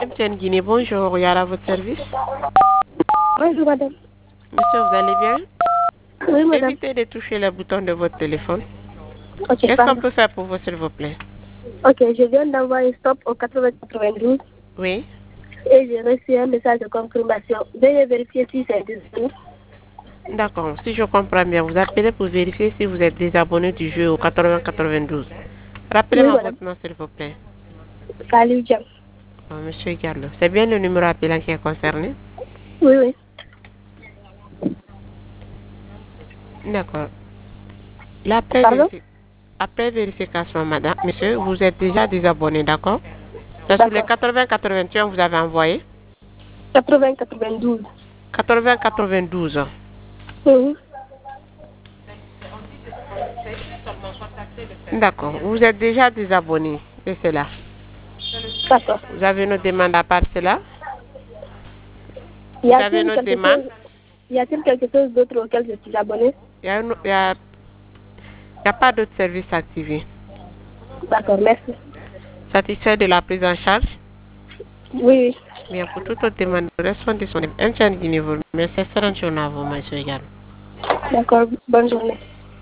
MTN Guinée, bonjour, il y a à votre service. Bonjour madame. Monsieur, vous allez bien? Oui madame. Évitez de toucher le bouton de votre téléphone. Ok, Qu'est-ce qu'on pardon. peut faire pour vous, s'il vous plaît? Ok, je viens d'envoyer stop au 8092 Oui. et j'ai reçu un message de confirmation. Veuillez vérifier si c'est disponible. D'accord, si je comprends bien, vous appelez pour vérifier si vous êtes désabonné du jeu au 8092. Oui Rappelez-moi madame. votre nom, s'il vous plaît. Salut Jean. Monsieur Gallo, c'est bien le numéro appelant qui est concerné? Oui, oui. D'accord. Pardon? Après vérification, madame, monsieur, vous êtes déjà désabonné, d'accord? C'est sur les D'accord. 80-81 vous avez envoyé? 8092. 80-92. Oui. D'accord. Vous êtes déjà désabonné de cela. D'accord. Vous avez une demande à part cela? Y Vous avez a-t-il une quelque demande? chose, y a-t-il quelque chose d'autre auquel je suis abonné? Il y a pas d'autre service activé. D'accord, merci. Satisfait de la prise en charge? Oui, oui. Bien, pour toute autre demande, nous restons disponibles. Un chien Guinée, vous remercie. Excellente journée à vous, monsieur Yann. D'accord, bonne journée.